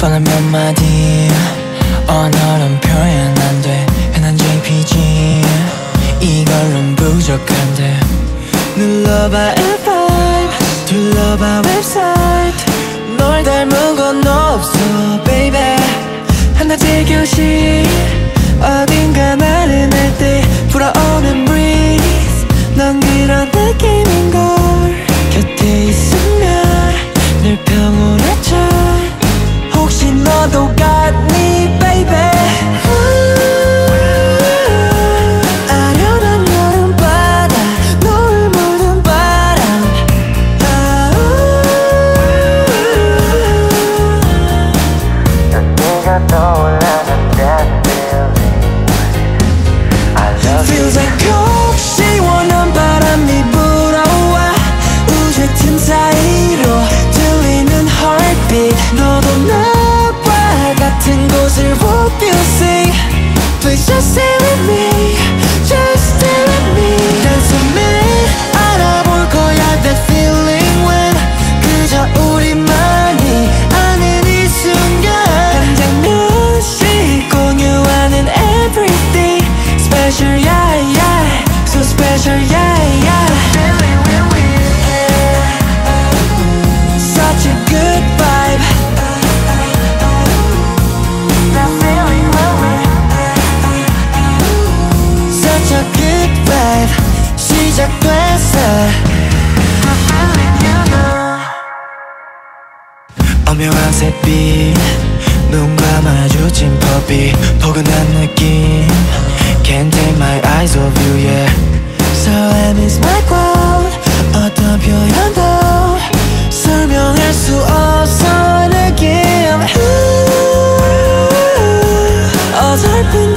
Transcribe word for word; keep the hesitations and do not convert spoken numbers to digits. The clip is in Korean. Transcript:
뻔한 몇 마디 언어론 표현 안 돼 흔한 제이피지 이걸론 부족한데 눌러봐 앱 파이브 둘러봐 웹사이트 널 닮은 건 없어 baby 한낮의 교실 어딘가 나른할 때 불어오는 breeze 넌 그런 느낌인걸 곁에 있으면 늘 평온해져 혹시 너도 같니 baby 아련한 여름바다 노을 물든 바람 넌 네가 떠올라는 that feeling I love Feels you like cold 시원한 바람이 불어와 우주 틈 사이로 들리는 heartbeat 너도 나와 같은 곳을 Hope you see Please just stay with me Just stay with me 단숨에 알아볼 거야 that feeling when 그저 우리만이 아는 이 순간 한 장면씩 공유하는 everything Special yeah yeah So special yeah yeah Feeling when we're here Such a good vibe That feeling when we're Such a good vibe 시작됐어 That feeling you know 오묘한 샛빛 눈과 마주친 퍼비 포근한 느낌 Can't take my eyes off you yeah So I miss my quote 어떤 표현도 설명할 수 없어 느낌 어설픈